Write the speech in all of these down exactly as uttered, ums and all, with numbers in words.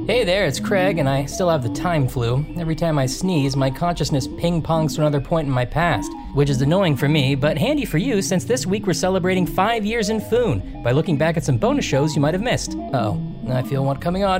Hey there, it's Craig, and I still have the time flu. Every time I sneeze, my consciousness ping-pongs to another point in my past, which is annoying for me, but handy for you since this week we're celebrating five years in Foon by looking back at some bonus shows you might have missed. Uh-oh, I feel one coming on.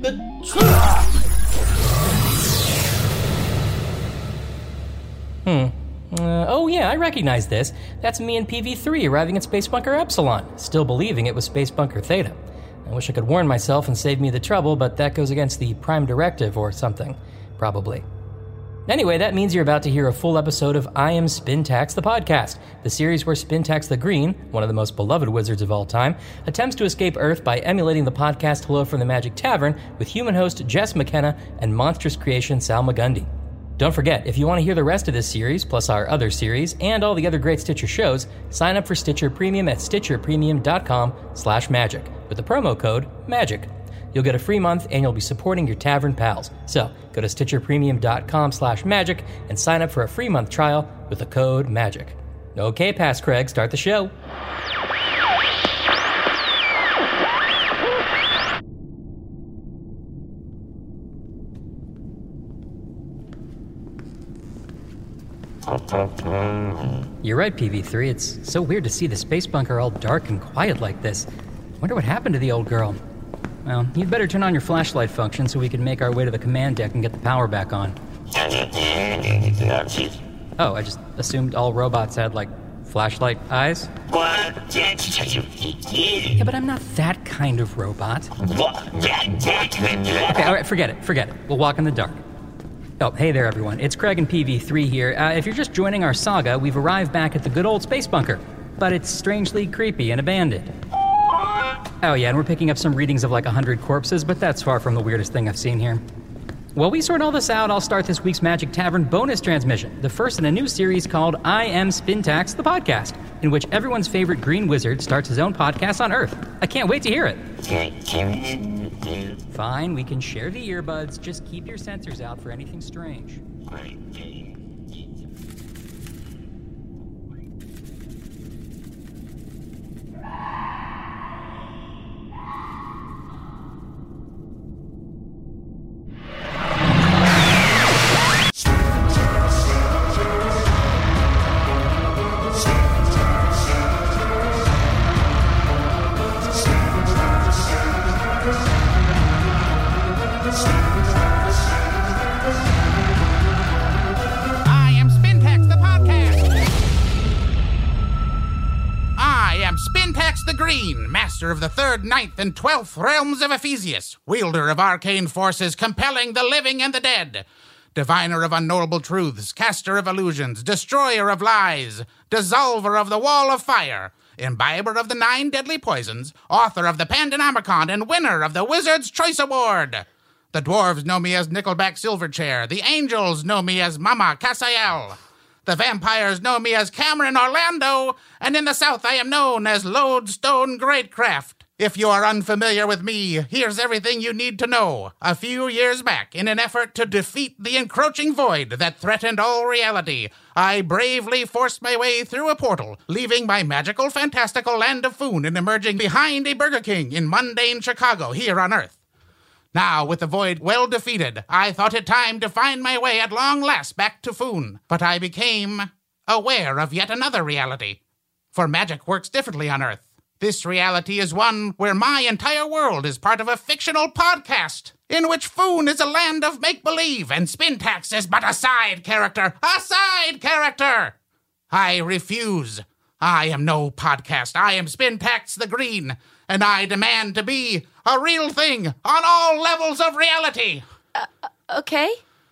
Hmm. Uh, oh yeah, I recognize this. That's me and P V three arriving at Space Bunker Epsilon, still believing it was Space Bunker Theta. I wish I could warn myself and save me the trouble, but that goes against the Prime Directive or something. Probably. Anyway, that means you're about to hear a full episode of I Am Spintax the Podcast, the series where Spintax the Green, one of the most beloved wizards of all time, attempts to escape Earth by emulating the podcast Hello from the Magic Tavern with human host Jess McKenna and monstrous creation Sal Magundy. Don't forget, if you want to hear the rest of this series, plus our other series, and all the other great Stitcher shows, sign up for Stitcher Premium at stitcherpremium.com slash magic with the promo code MAGIC. You'll get a free month, and you'll be supporting your tavern pals. So, go to stitcherpremium.com slash magic and sign up for a free month trial with the code MAGIC. Okay, Past Craig, start the show. You're right, P V three. It's so weird to see the space bunker all dark and quiet like this. Wonder what happened to the old girl. Well, you'd better turn on your flashlight function so we can make our way to the command deck and get the power back on. Oh, I just assumed all robots had, like, flashlight eyes? Yeah, but I'm not that kind of robot. Okay, alright, forget it, forget it. We'll walk in the dark. Oh, hey there, everyone. It's Craig and P V three here. Uh, if you're just joining our saga, we've arrived back at the good old space bunker, but it's strangely creepy and abandoned. Oh yeah, and we're picking up some readings of like a hundred corpses, but that's far from the weirdest thing I've seen here. While we sort all this out, I'll start this week's Magic Tavern bonus transmission, the first in a new series called I Am Spintax the Podcast, in which everyone's favorite green wizard starts his own podcast on Earth. I can't wait to hear it. Fine, we can share the earbuds, just keep your sensors out for anything strange. Of the third, ninth, and twelfth realms of Ephesius, wielder of arcane forces compelling the living and the dead, diviner of unknowable truths, caster of illusions, destroyer of lies, dissolver of the wall of fire, imbiber of the nine deadly poisons, author of the Pandanomicon, and winner of the Wizard's Choice Award. The dwarves know me as Nickelback Silverchair, the angels know me as Mama Casael. The vampires know me as Cameron Orlando, and in the South I am known as Lodestone Greatcraft. If you are unfamiliar with me, here's everything you need to know. A few years back, in an effort to defeat the encroaching void that threatened all reality, I bravely forced my way through a portal, leaving my magical, fantastical land of Foon and emerging behind a Burger King in mundane Chicago here on Earth. Now, with the void well defeated, I thought it time to find my way at long last back to Foon. But I became aware of yet another reality. For magic works differently on Earth. This reality is one where my entire world is part of a fictional podcast, in which Foon is a land of make-believe and Spintax is but a side character. A side character! I refuse. I am no podcast. I am Spintax the Green, and I demand to be a real thing on all levels of reality. Uh, okay.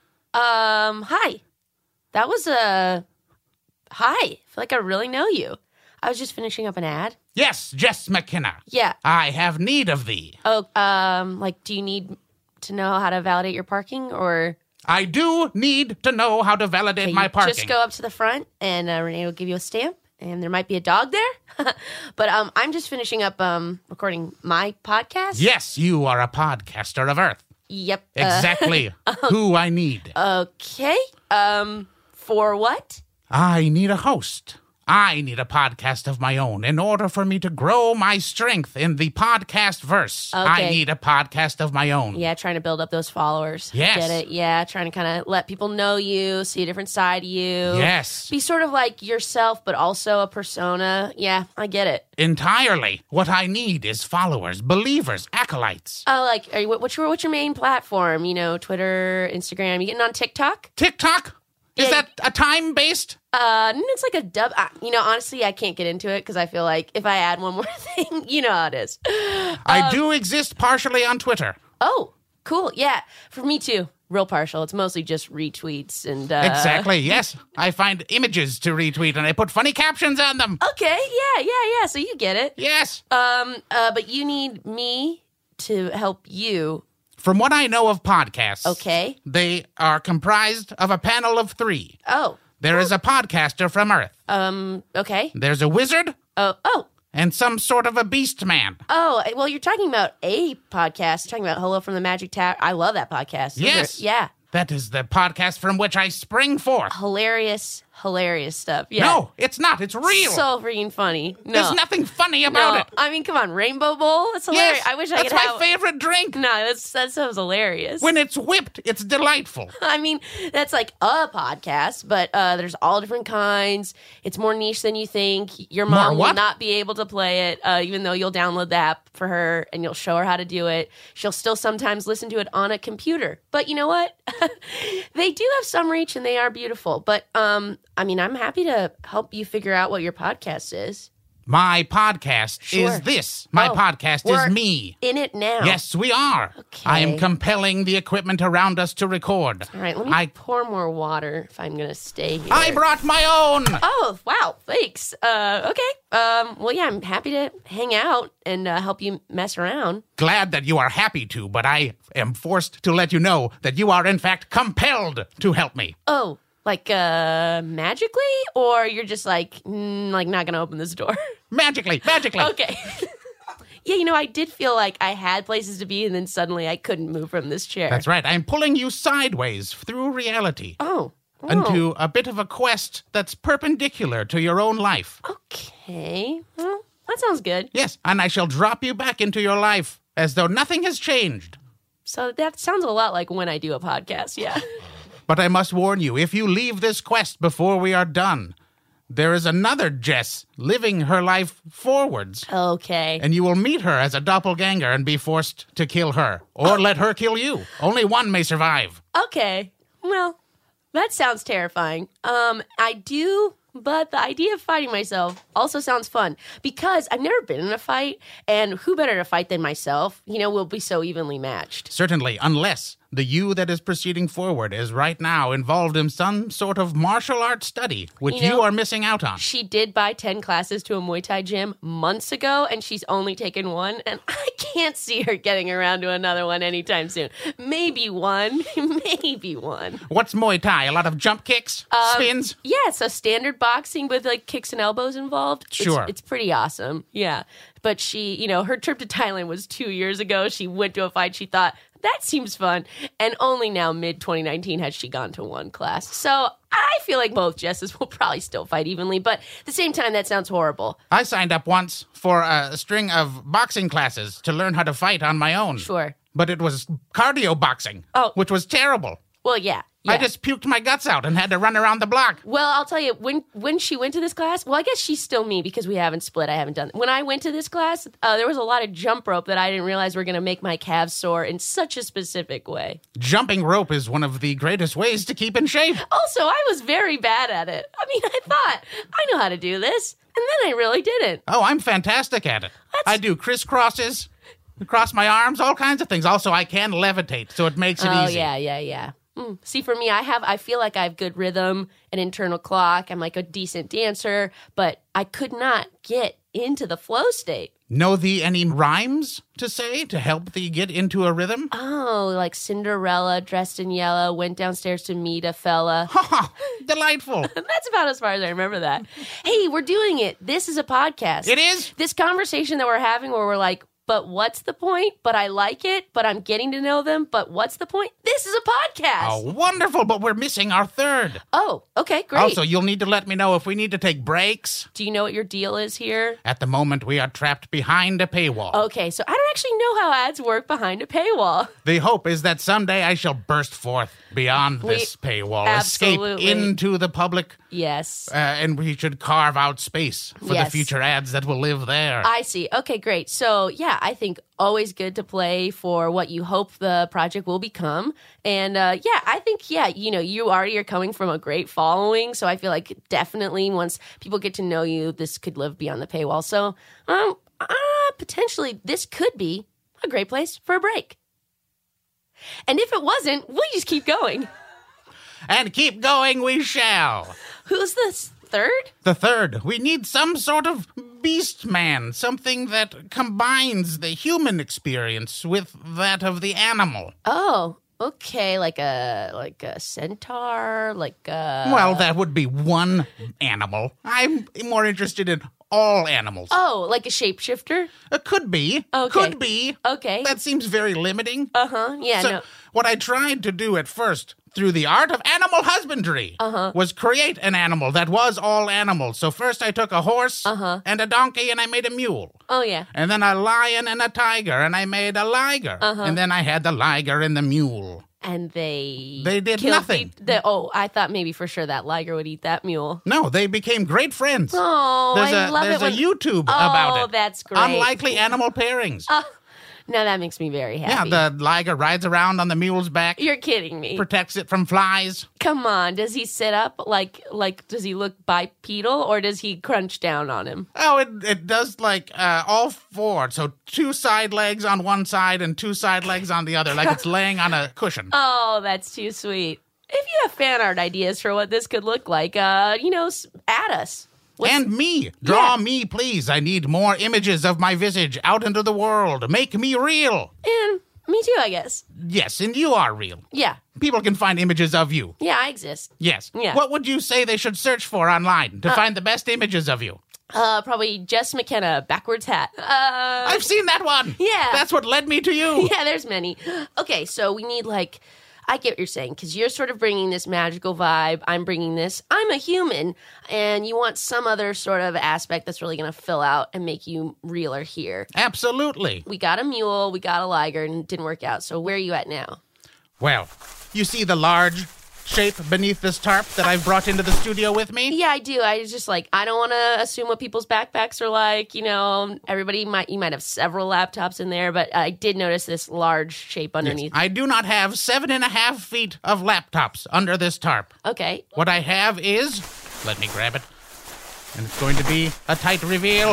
Um, hi. That was a... Hi. I feel like I really know you. I was just finishing up an ad. Yes, Jess McKenna. Yeah. I have need of thee. Oh, um, like, do you need to know how to validate your parking, or... I do need to know how to validate okay, my parking. Just go up to the front, and uh, Renee will give you a stamp. And there might be a dog there. But um, I'm just finishing up um, recording my podcast. Yes, you are a podcaster of Earth. Yep. Exactly Uh, who I need. Okay. Um, for what? I need a host. I need a podcast of my own. In order for me to grow my strength in the podcast verse, Okay. I need a podcast of my own. Yeah, trying to build up those followers. Yes. Get it? Yeah, trying to kind of let people know you, see a different side of you. Yes. Be sort of like yourself, but also a persona. Yeah, I get it. Entirely. What I need is followers, believers, acolytes. Oh, like, are you, what- what's your what's your main platform? You know, Twitter, Instagram. You getting on TikTok? TikTok? Is Yeah. that a time-based? Uh, n- it's like a dub. Uh, you know, honestly, I can't get into it because I feel like if I add one more thing, you know how it is. I do exist partially on Twitter. Oh, cool. Yeah, for me too. Real partial. It's mostly just retweets and uh, Exactly, yes. I find images to retweet and I put funny captions on them. Okay, yeah, yeah, yeah. So you get it. Yes. Um, uh, but you need me to help you. From what I know of podcasts, Okay. they are comprised of a panel of three. Oh, There is a podcaster from Earth. um, okay. There's a wizard Oh, oh, and some sort of a beast man. oh. Well, you're talking about a podcast. You're talking about Hello from the Magic Tower. I love that podcast. Those Yes. are- yeah. That is the podcast from which I spring forth. Hilarious, hilarious stuff. Yeah. No, it's not. It's real. So freaking funny. No. There's nothing funny about no. it. I mean, come on, Rainbow Bowl. That's hilarious. Yes, I wish I that's could my have. favorite drink. No, that's that sounds hilarious. When it's whipped, it's delightful. I mean, that's like a podcast, but uh, there's all different kinds. It's more niche than you think. Your mom More will what? not be able to play it, uh, even though you'll download the app for her and you'll show her how to do it. She'll still sometimes listen to it on a computer. But you know what? They do have some reach and they are beautiful. But um, I mean, I'm happy to help you figure out what your podcast is. My podcast Sure. is this. My Oh, podcast we're is me. In it now. Yes, we are. Okay. I am compelling the equipment around us to record. All right, let me I pour more water if I'm going to stay here. I brought my own. Oh, wow. Thanks. Uh, okay. Um, well, yeah, I'm happy to hang out and uh, help you mess around. Glad that you are happy to, but I am forced to let you know that you are in fact compelled to help me. Oh, like uh, magically? Or you're just like, mm, like not going to open this door? Magically, magically. Okay. Yeah, you know, I did feel like I had places to be and then suddenly I couldn't move from this chair. That's right. I'm pulling you sideways through reality Oh. oh. into a bit of a quest that's perpendicular to your own life. Okay. Well, that sounds good. Yes, and I shall drop you back into your life as though nothing has changed. So that sounds a lot like when I do a podcast. Yeah. But I must warn you, if you leave this quest before we are done, there is another Jess living her life forwards, Okay. and you will meet her as a doppelganger and be forced to kill her, or let her kill you. Only one may survive. Okay. Well, that sounds terrifying. Um, I do, but the idea of fighting myself also sounds fun because I've never been in a fight, and who better to fight than myself? You know, we'll be so evenly matched. Certainly, unless the you that is proceeding forward is right now involved in some sort of martial arts study, which You you, know- are missing out on. She did buy ten classes to a Muay Thai gym months ago, and she's only taken one, and I can't see her getting around to another one anytime soon. Maybe one. Maybe one. What's Muay Thai? A lot of jump kicks? Um, spins? Yeah, so standard boxing with like kicks and elbows involved. It's- Sure. It's, pretty awesome. Yeah. But she, you know, her trip to Thailand was two years ago. She went to a fight. She thought, that seems fun. And only now, mid twenty nineteen, has she gone to one class. So I feel like both Jesses will probably still fight evenly. But at the same time, that sounds horrible. I signed up once for a string of boxing classes to learn how to fight on my own. Sure. But it was cardio boxing, Oh. which was terrible. Well, yeah. yeah. I just puked my guts out and had to run around the block. Well, I'll tell you, when when she went to this class, well, I guess she's still me because we haven't split. I haven't done. When I went to this class, uh, there was a lot of jump rope that I didn't realize were going to make my calves sore in such a specific way. Jumping rope is one of the greatest ways to keep in shape. Also, I was very bad at it. I mean, I thought, I know how to do this, and then I really didn't. Oh, I'm fantastic at it. That's- I do crisscrosses, cross my arms, all kinds of things. Also, I can levitate, so it makes it Oh, easy. yeah, yeah, yeah. Mm. See, for me, I have, I feel like I have good rhythm, an internal clock. I'm like a decent dancer, but I could not get into the flow state. Know thee any rhymes to say to help thee get into a rhythm? Oh, like Cinderella dressed in yellow, went downstairs to meet a fella. Ha ha! Delightful. That's about as far as I remember that. Hey, we're doing it. This is a podcast. It is? This conversation that we're having where we're like but what's the point? But I like it, but I'm getting to know them, but what's the point? This is a podcast. Oh, wonderful, but we're missing our third. Oh, okay, great. Also, you'll need to let me know if we need to take breaks. Do you know what your deal is here? At the moment, we are trapped behind a paywall. Okay, so I don't actually know how ads work behind a paywall. The hope is that someday I shall burst forth beyond We- this paywall, absolutely. escape into the public, Yes. uh, and we should carve out space for Yes. the future ads that will live there. I see. Okay, great. So, yeah, I think always good to play for what you hope the project will become. And uh, yeah, I think, yeah, you know, you already are coming from a great following. So I feel like definitely once people get to know you, this could live beyond the paywall. So um, uh, potentially this could be a great place for a break. And if it wasn't, we'll just keep going. And keep going we shall. Who's this third? The third, we need some sort of beast man, something that combines the human experience with that of the animal. Oh, okay, like a like a centaur, like a... Well, that would be one animal. I'm more interested in all animals. Oh, like a shapeshifter? It could be. Okay. Could be. Okay. That seems very limiting. Uh-huh, yeah, So, no. what I tried to do at first, through the art of animal husbandry, Uh-huh. was create an animal that was all animals. So first I took a horse Uh-huh. and a donkey and I made a mule. Oh, yeah. And then a lion and a tiger and I made a liger. Uh-huh. And then I had the liger and the mule. And they... They did killed nothing. The, the, oh, I thought maybe for sure that liger would eat that mule. No, they became great friends. Oh, there's I a, love there's it a when... YouTube Oh, about it. that's great. Unlikely animal pairings. Now that makes me very yeah, happy. the liger rides around on the mule's back, You're kidding me. protects it from flies. Come on. Does he sit up like, like, does he look bipedal or does he crunch down on him? Oh, it it does like uh, all four. So two side legs on one side and two side legs on the other, like it's laying on a cushion. Oh, that's too sweet. If you have fan art ideas for what this could look like, uh, you know, s- add us. What's- And me. Draw Yeah. me, please. I need more images of my visage out into the world. Make me real. And me too, I guess. Yes, and you are real. Yeah. People can find images of you. Yeah, I exist. Yes. Yeah. What would you say they should search for online to find the best images of you? Uh, probably Jess McKenna, backwards hat. Uh, I've seen that one. Yeah. That's what led me to you. yeah, there's many. Okay, so we need like, I get what you're saying, because you're sort of bringing this magical vibe. I'm bringing this, I'm a human, and you want some other sort of aspect that's really going to fill out and make you realer here. Absolutely. We got a mule, we got a liger, and it didn't work out. So where are you at now? Well, you see the large shape beneath this tarp that I've brought into the studio with me? Yeah, I do. I was just like, I don't want to assume what people's backpacks are like. You know, everybody might, you might have several laptops in there, but I did notice this large shape underneath. I do not have seven and a half feet of laptops under this tarp. Okay. What I have is, let me grab it, and it's going to be a tight reveal.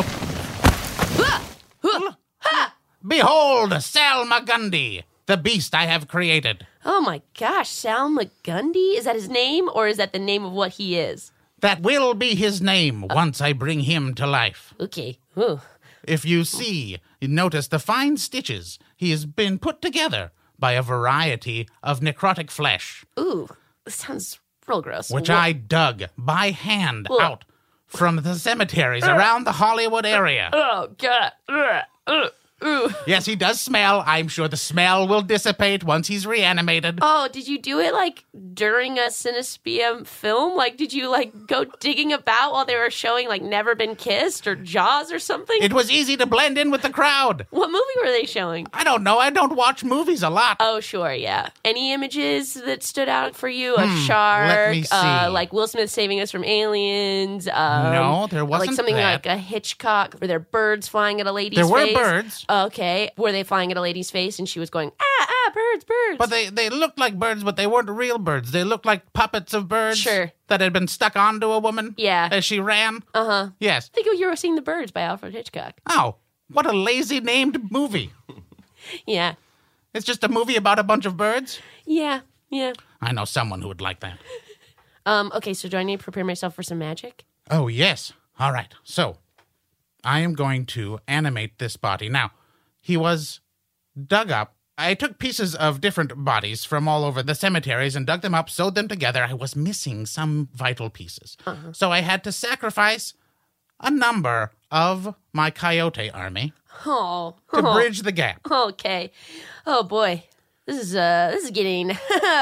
Behold, Sal Magundy, the beast I have created. Oh my gosh, Sal McGundy? Is that his name, or is that the name of what he is? That will be his name once I bring him to life. Okay. Ooh. If you see, you notice the fine stitches. He has been put together by a variety of necrotic flesh, Ooh. This sounds real gross. which Wha- I dug by hand Ugh. out from the cemeteries around the Hollywood area. Oh, God. Ugh. Ugh. Ooh. Yes, he does smell. I'm sure the smell will dissipate once he's reanimated. Oh, did you do it like during a Cinespium film? Like, did you like go digging about while they were showing like Never Been Kissed or Jaws or something? It was easy to blend in with the crowd. What movie were they showing? I don't know. I don't watch movies a lot. Oh, sure, yeah. Any images that stood out for you? A shark? Hmm, let me Uh, see. like Will Smith saving us from aliens? Um, No, there Like wasn't something that. like a Hitchcock. Were there birds flying at a lady's There were face? birds. Okay. Were they flying at a lady's face and she was going, ah, ah, birds, birds? But they, they looked like birds, but they weren't real birds. They looked like puppets of birds Sure. that had been stuck onto a woman Yeah. as she ran. Uh-huh. Yes. I think you were seeing The Birds by Alfred Hitchcock. Oh, what a lazy named movie. Yeah. It's just a movie about a bunch of birds? Yeah. Yeah. I know someone who would like that. Um, okay, so do I need to prepare myself for some magic? Oh, yes. All right. So, I am going to animate this body. Now, he was dug up. I took pieces of different bodies from all over the cemeteries and dug them up, sewed them together. I was missing some vital pieces. So I had to sacrifice a number of my coyote army Oh. to oh. bridge the gap. Okay. Oh boy. This is uh this is getting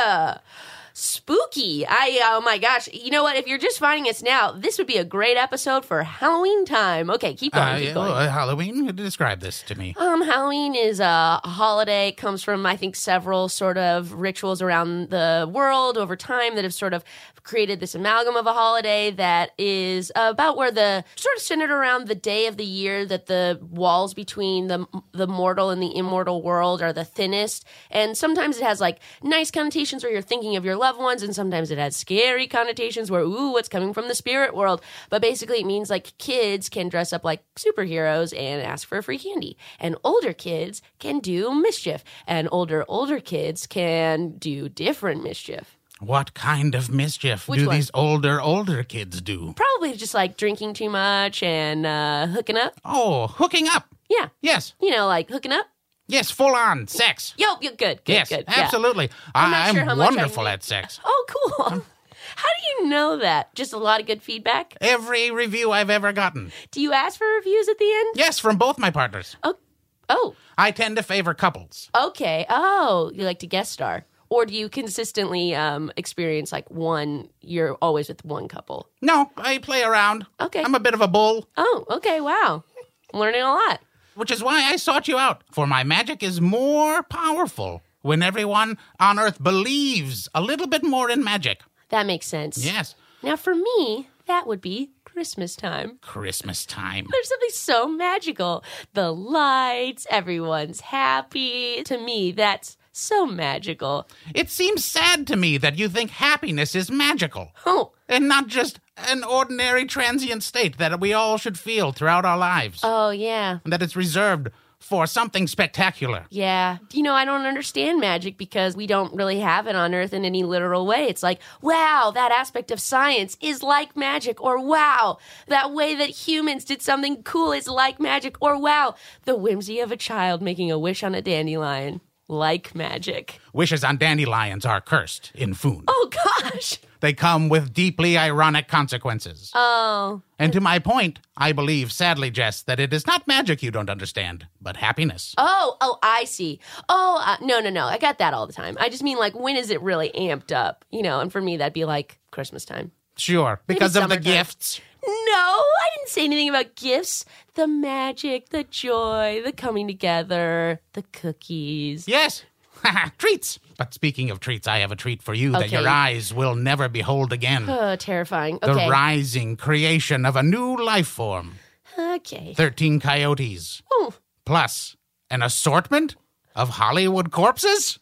spooky. I oh my gosh. You know what? If you're just finding us now, this would be a great episode for Halloween time. Okay, keep going. Uh, keep yeah, going. well, Halloween, describe this to me. Um, Halloween is a holiday. It comes from, I think, several sort of rituals around the world over time that have sort of created this amalgam of a holiday that is about where the sort of centered around the day of the year that the walls between the the mortal and the immortal world are the thinnest. And sometimes it has like nice connotations where you're thinking of your loved ones, and sometimes it has scary connotations where, ooh, what's coming from the spirit world. But basically it means like kids can dress up like superheroes and ask for free candy. And older kids can do mischief. And older, older kids can do different mischief. What kind of mischief Which do one? these older, older kids do? Probably just like drinking too much and uh, hooking up. Oh, hooking up. Yeah. Yes. You know, like hooking up. Yes, full on sex. Yo, yo good, good, Yes, good. Yeah. absolutely. I'm not I- I'm sure how much I wonderful knew- at sex. Oh, cool. How do you know that? Just a lot of good feedback? Every review I've ever gotten. Do you ask for reviews at the end? Yes, from both my partners. Oh, oh, I tend to favor couples. okay. Oh, you like to guest star. Or do you consistently um, experience like one, you're always with one couple? No, I play around. Okay. I'm a bit of a bull, Oh, okay. Wow. I'm learning a lot. which is why I sought you out. For my magic is more powerful when everyone on Earth believes a little bit more in magic. That makes sense. Yes. Now, for me, that would be Christmas time. Christmas time. There's something so magical. The lights, everyone's happy. To me, that's so magical. It seems sad to me that you think happiness is magical Oh, and not just an ordinary transient state that we all should feel throughout our lives. oh yeah. And that it's reserved for something spectacular. Yeah. You know, I don't understand magic because we don't really have it on Earth in any literal way. It's like, wow, that aspect of science is like magic. Or wow, that way that humans did something cool is like magic. Or wow, the whimsy of a child making a wish on a dandelion. Like magic. Wishes on dandelions are cursed in Foon. Oh, gosh. They come with deeply ironic consequences. Oh. And to my point, I believe, sadly, Jess, that it is not magic you don't understand, but happiness. Oh, oh, I see. Oh, uh, no, no, no. I got that all the time. I just mean, like, when is it really amped up? You know, and for me, that'd be like Christmas time. Sure, because of the summertime. gifts. No, I didn't say anything about gifts. The magic, the joy, the coming together, the cookies. Yes. Treats. But speaking of treats, I have a treat for you that Okay. your eyes will never behold again. Oh, terrifying. The Okay. rising creation of a new life form. Okay. Thirteen coyotes. Oh, Plus an assortment of Hollywood corpses?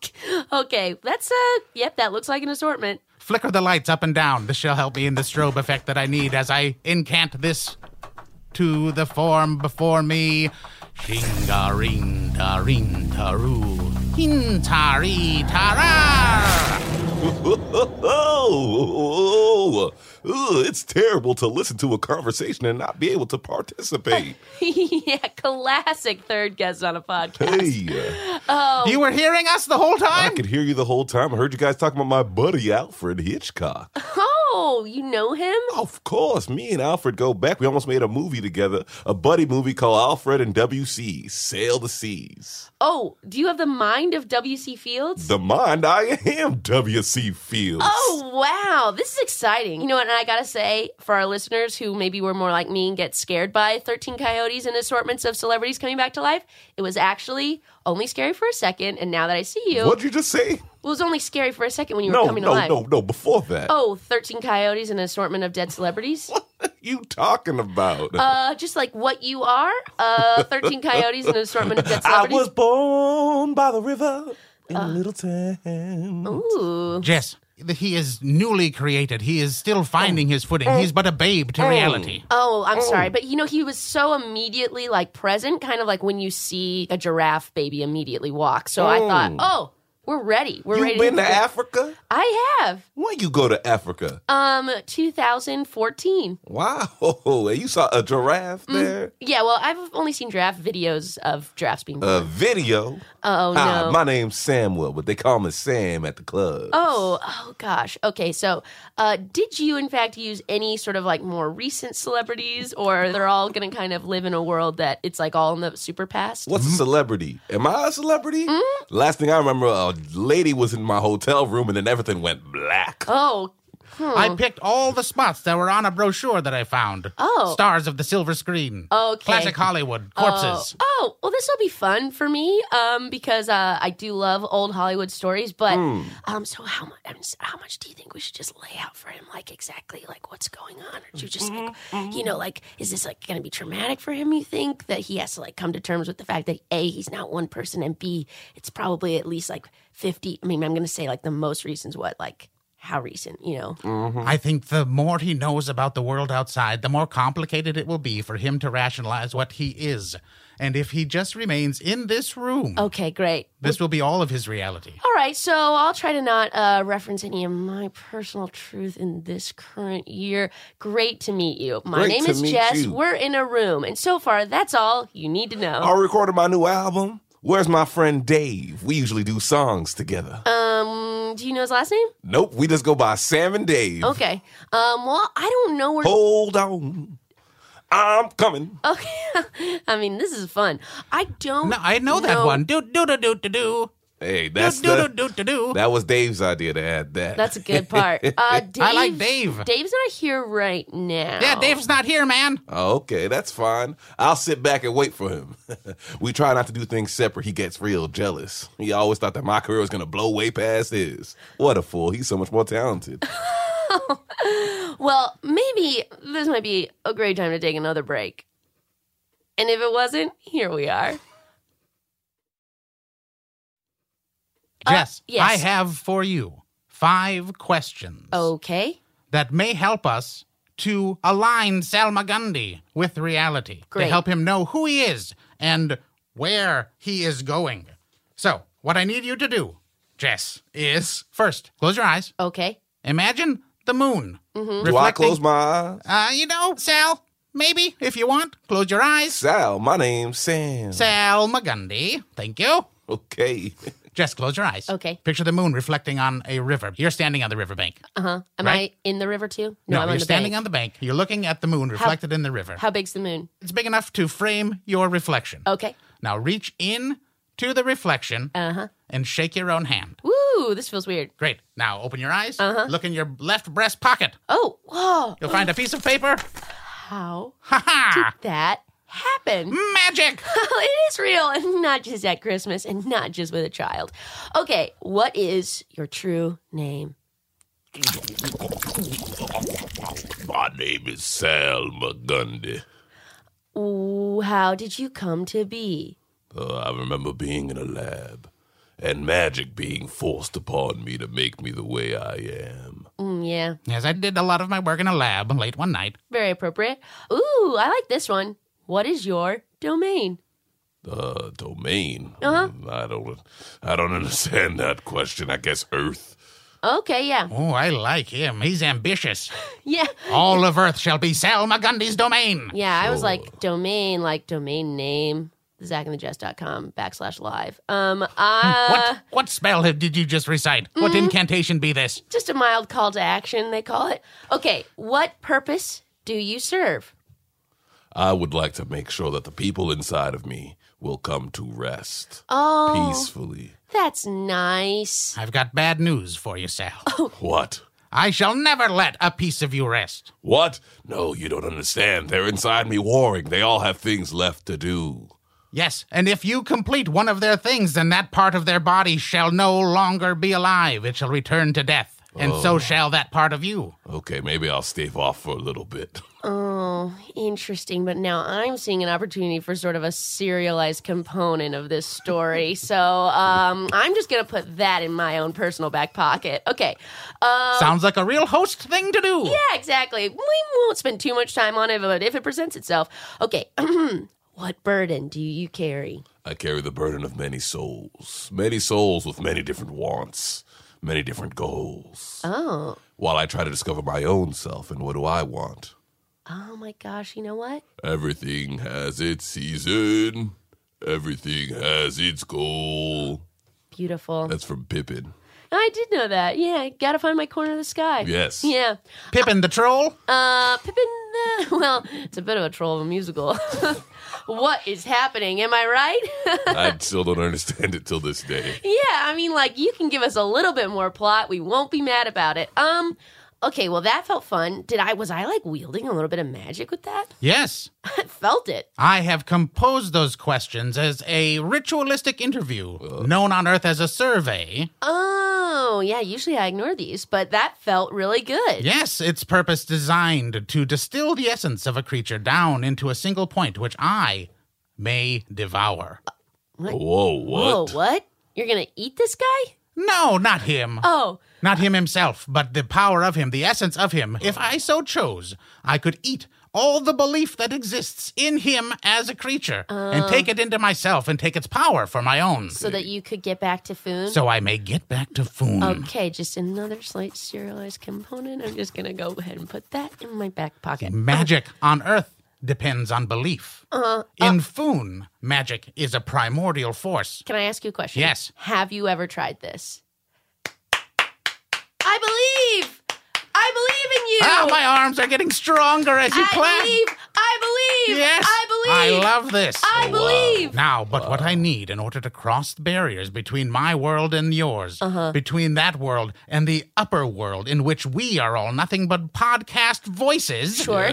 okay. That's, uh, yep, that looks like an assortment. Flicker the lights up and down. This shall help me in the strobe effect that I need as I incant this to the form before me. Shingaring taring taru. Hintari tarar. Oh, ugh, it's terrible to listen to a conversation and not be able to participate. Yeah, classic third guest on a podcast. Hey, Oh. You were hearing us the whole I time? could hear you the whole time. I heard you guys talking about my buddy Alfred Hitchcock. Oh, you know him? Of course, me and Alfred go back. We almost made a movie together, a buddy movie called Alfred and W C, Sail the Seas. Oh, do you have the mind of W C Fields? The mind, I am W C Fields. Oh, wow. This is exciting. You know what? And I got to say, for our listeners who maybe were more like me and get scared by thirteen Coyotes and assortments of celebrities coming back to life, it was actually only scary for a second. And now that I see you, What'd you just say? it was only scary for a second when you were No, coming no, alive. no, no, before that. Oh, thirteen Coyotes and an assortment of dead celebrities? What are you talking about? Uh, just like what you are. Uh, thirteen Coyotes and an assortment of dead I celebrities. was born by the river in a little town. Ooh. Jess, he is newly created. He is still finding his footing. He's but a babe to reality. Oh, I'm sorry, but you know, he was so immediately like present, kind of like when you see a giraffe baby immediately walk. So I thought, oh, We're ready. We're You ready. been to to Africa? I have. When you go to Africa? Um, two thousand fourteen. Wow. And you saw a giraffe there? Yeah, well, I've only seen giraffe videos of giraffes being born. A video? oh, Hi, no. my name's Samuel, but they call me Sam at the club. Oh, oh gosh. Okay, so uh, did you in fact use any sort of like more recent celebrities, or they're all going to kind of live in a world that it's like all in the super past? What's a celebrity? Am I a celebrity? Last thing I remember, a lady was in my hotel room and then everything went black. Oh, I picked all the spots that were on a brochure that I found. Oh. Stars of the silver screen. Okay. Classic Hollywood. Corpses. Oh, oh, well, this will be fun for me um, because uh, I do love old Hollywood stories. But um, so how much? I mean, how much do you think we should just lay out for him? Like exactly like what's going on? Or do you just like you know like is this like going to be traumatic for him? You think that he has to like come to terms with the fact that A, he's not one person, and B, it's probably at least like fifty. I mean, I'm going to say like the most recent's what like. How recent, you know? I think the more he knows about the world outside, the more complicated it will be for him to rationalize what he is. And if he just remains in this room, Okay, great. this will be all of his reality. All right, so I'll try to not uh, reference any of my personal truth in this current year. Great to meet you. My Great name to is meet Jess. you. We're in a room, and so far, that's all you need to know. I recorded my new album. Where's my friend Dave? We usually do songs together. Um, do you know his last name? Nope, we just go by Sam and Dave. Okay. Um, well, I don't know where. Hold on. I'm coming. Okay. I mean, this is fun. I don't. No, I know that one. Do do do do do do. Hey, Do that's do the, do do do. that was Dave's idea to add that. That's a good part. Uh, Dave, I like Dave. Dave's not here right now. Yeah, Dave's not here, man. Oh, okay, that's fine. I'll sit back and wait for him. We try not to do things separate. He gets real jealous. He always thought that my career was going to blow way past his. What a fool. He's so much more talented. Well, maybe this might be a great time to take another break. And if it wasn't, here we are. Jess, yes. I have for you five questions Okay. that may help us to align Salma Gundy with reality. Great. To help him know who he is and where he is going. So, what I need you to do, Jess, is first, close your eyes. Okay. Imagine the moon. Mm-hmm. Do I close my eyes? Uh, you know, Sal, maybe, if you want. Close your eyes. Sal, my name's Sam. Salma Gundy. Thank you. Okay. Jess, close your eyes. Okay. Picture the moon reflecting on a river. You're standing on the riverbank. Uh-huh. Am Right. I in the river too? No, I'm you're on the standing bank. on the bank. You're looking at the moon reflected in the river. How big's the moon? It's big enough to frame your reflection. Okay. Now reach in to the reflection Uh-huh. and shake your own hand. Woo, this feels weird. Great. Now open your eyes. Uh-huh. Look in your left breast pocket. Oh, whoa. You'll find a piece of paper. How Ha ha! did that happen? Magic! It is real, and not just at Christmas, and not just with a child. Okay, what is your true name? My name is Sal McGundy. Ooh, how did you come to be? Uh, I remember being in a lab and magic being forced upon me to make me the way I am. Mm, yeah, Yes, I did a lot of my work in a lab late one night. very appropriate. Ooh, I like this one. What is your domain? Uh, domain? Uh-huh. Mm, I don't, I don't understand that question. I guess Earth. Okay, yeah. Oh, I like him. He's ambitious. Yeah. All of Earth shall be Salma Gundy's domain. Yeah, I was Sure. like, domain, like domain name, zackandthejess.com backslash live. Um, uh, What what spell have- did you just recite? Mm-hmm. What incantation be this? just a mild call to action, they call it. Okay, what purpose do you serve? I would like to make sure that the people inside of me will come to rest Oh, peacefully. that's nice. I've got bad news for you, Sal. What? I shall never let a piece of you rest. What? No, you don't understand. They're inside me warring. They all have things left to do. Yes, and if you complete one of their things, then that part of their body shall no longer be alive. It shall return to death, and so shall that part of you. Okay, maybe I'll stave off for a little bit. Oh, interesting. But now I'm seeing an opportunity for sort of a serialized component of this story. So um, I'm just going to put that in my own personal back pocket. Okay. Um, Sounds like a real host thing to do. yeah, exactly. We won't spend too much time on it, but if it presents itself. Okay. What burden do you carry? I carry the burden of many souls. Many souls with many different wants, many different goals. Oh. While I try to discover my own self and what do I want. Oh my gosh, you know what? Everything has its season. Everything has its goal. Beautiful. That's from Pippin. I did know that. Yeah, gotta find my corner of the sky. Yes. Yeah. Pippin the troll? Uh, Pippin, uh, well, it's a bit of a troll of a musical. What is happening? Am I right? I still don't understand it till this day. Yeah, I mean, like, you can give us a little bit more plot. We won't be mad about it. Um, okay, well, that felt fun. Did I, was I, like, wielding a little bit of magic with that? Yes. I felt it. I have composed those questions as a ritualistic interview, Uh. known on Earth as a survey. Oh, yeah, usually I ignore these, but that felt really good. Yes, its purpose designed to distill the essence of a creature down into a single point, which I may devour. What? Whoa, what? Whoa, what? You're gonna eat this guy? No, not him. Oh, Not him himself, but the power of him, the essence of him. If I so chose, I could eat all the belief that exists in him as a creature and take it into myself and take its power for my own. so that you could get back to Foon? So I may get back to Foon. Okay, just another slight serialized component. I'm just gonna go ahead and put that in my back pocket. Magic on Earth depends on belief. Uh, In Foon, magic is a primordial force. Can I ask you a question? Yes. Have you ever tried this? I believe! I believe in you! Ah, my arms are getting stronger as you I clap. believe! I believe! Yes, I believe! I love this. I Oh, wow. believe! Now, but what I need in order to cross the barriers between my world and yours, Uh-huh. between that world and the upper world in which we are all nothing but podcast voices, Sure.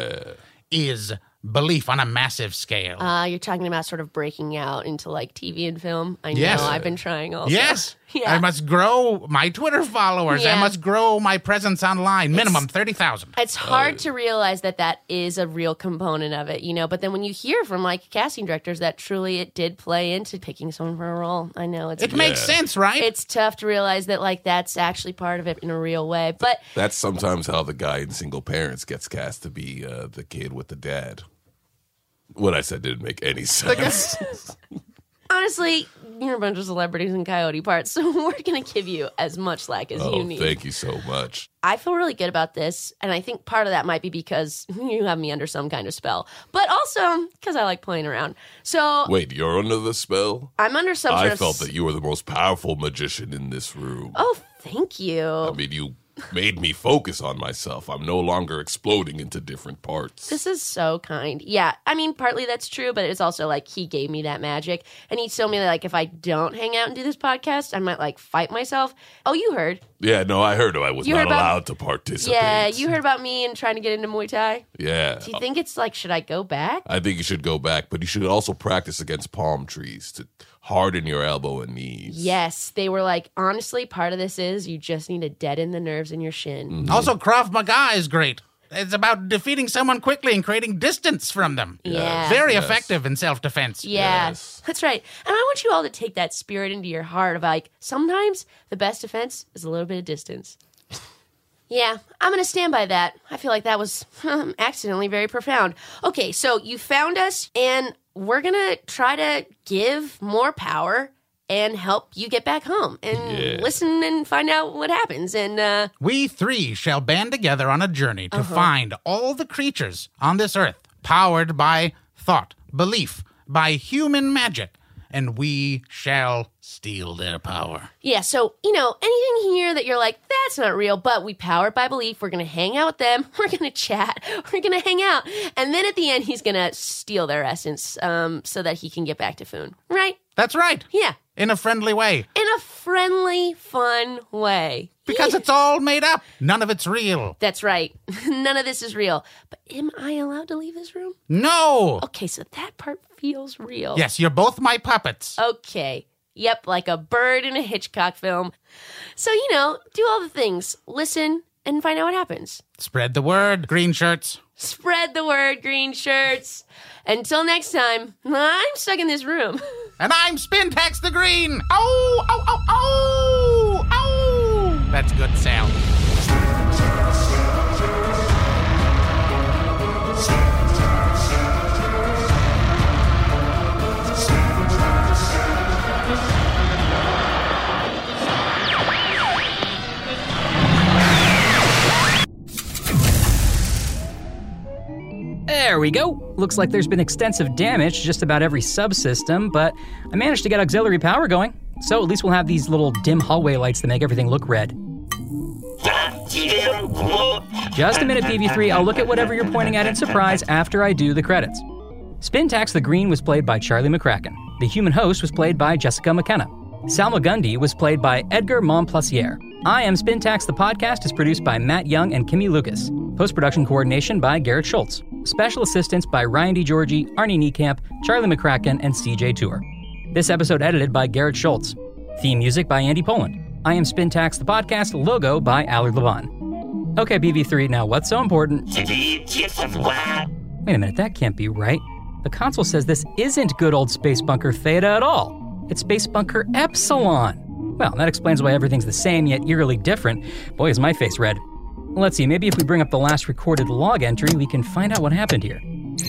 is belief on a massive scale. Uh, you're talking about sort of breaking out into like T V and film. I know. Yes. I've been trying also. Yes. Yeah. I must grow my Twitter followers. I Yeah. must grow my presence online. Minimum thirty thousand. It's hard to realize that that is a real component of it, you know. But then when you hear from like casting directors that truly it did play into picking someone for a role, I know it's It makes Yeah. sense, right? it's tough to realize that like that's actually part of it in a real way. But That's sometimes how the guy in Single Parents gets cast to be uh, the kid with the dad. What I said didn't make any sense. honestly, you're a bunch of celebrities in Coyote parts, so we're gonna give you as much slack as Oh, you need. thank you so much. I feel really good about this, and I think part of that might be because you have me under some kind of spell, but also because I like playing around. So Wait, you're under the spell? I'm under some sort I of felt s- that you were the most powerful magician in this room. Oh, thank you. I mean, you made me focus on myself. I'm no longer exploding into different parts. This is so kind. Yeah, I mean, partly that's true, but it's also like he gave me that magic, and he told me that like if I don't hang out and do this podcast, I might like fight myself. Oh, you heard? Yeah, no, I heard I was You not heard about- allowed to participate. Yeah, you heard about me and trying to get into Muay Thai. Yeah. Do you think it's like should I go back? I think you should go back, but you should also practice against palm trees to harden your elbow and knees. Yes, they were like, honestly, part of this is you just need to deaden the nerves in your shin. Also, Krav Maga is great. It's about defeating someone quickly and creating distance from them. Yeah. Very Yes. effective in self-defense. Yeah, Yes. that's right. And I want you all to take that spirit into your heart of like, sometimes the best defense is a little bit of distance. Yeah, I'm going to stand by that. I feel like that was um, accidentally very profound. Okay, so you found us, and we're going to try to give more power and help you get back home and Yeah. listen and find out what happens. And, uh, We three shall band together on a journey to Uh-huh. find all the creatures on this earth powered by thought, belief, by human magic, and we shall steal their power. yeah, so, you know, anything here that you're like, that's not real, but we powered by belief. We're going to hang out with them. We're going to chat. We're going to hang out. And then at the end, he's going to steal their essence um, so that he can get back to Foon. Right? That's right. Yeah. In a friendly way. In a friendly, fun way. Because it's all made up. None of it's real. That's right. None of this is real. But am I allowed to leave this room? No. Okay, so that part feels real. Yes, you're both my puppets. Okay. Yep, like a bird in a Hitchcock film. So, you know, do all the things. Listen and find out what happens. Spread the word, green shirts. Spread the word, green shirts. Until next time, I'm stuck in this room. And I'm Spintax the Green. Oh, oh, oh, oh, oh. That's good sound. There we go. Looks like there's been extensive damage to just about every subsystem, but I managed to get auxiliary power going. So at least we'll have these little dim hallway lights that make everything look red. Just a minute, P V three. I'll look at whatever you're pointing at in surprise after I do the credits. Spintax the Green was played by Charlie McCracken. The human host was played by Jessica McKenna. Salma Gundy was played by Edgar Montplaisir. I Am Spintax the Podcast is produced by Matt Young and Kimmy Lucas. Post-production coordination by Garrett Schultz. Special assistance by Ryan DiGiorgi, Arnie Niekamp, Charlie McCracken, and C J Tour. This episode edited by Garrett Schultz. Theme music by Andy Poland. I Am Spintax the Podcast logo by Allard Levon. Okay, P V three, now what's so important? Wait a minute, that can't be right. The console says this isn't good old Space Bunker Theta at all. It's Space Bunker Epsilon. Well, that explains why everything's the same yet eerily different. Boy, is my face red. Let's see, maybe if we bring up the last recorded log entry, we can find out what happened here.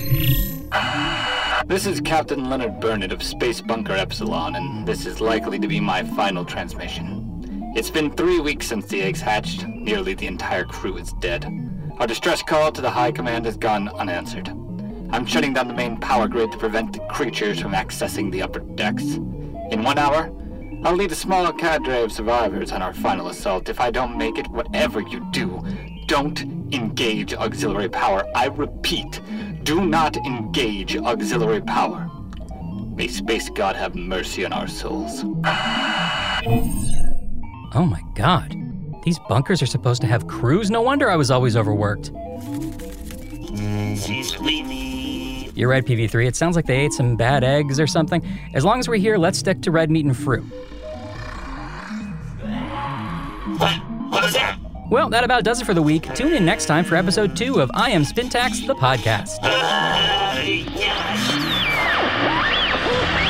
This is Captain Leonard Burnett of Space Bunker Epsilon, and this is likely to be my final transmission. It's been three weeks since the eggs hatched. Nearly the entire crew is dead. Our distress call to the High Command has gone unanswered. I'm shutting down the main power grid to prevent the creatures from accessing the upper decks. In one hour, I'll lead a small cadre of survivors on our final assault. If I don't make it, whatever you do, don't engage auxiliary power. I repeat, do not engage auxiliary power. May Space God have mercy on our souls. Oh my god. These bunkers are supposed to have crews? No wonder I was always overworked. You're right, P V three. It sounds like they ate some bad eggs or something. As long as we're here, let's stick to red meat and fruit. What? What was that? Well, that about does it for the week. Tune in next time for episode two of I Am Spintax, the podcast. Uh, yes.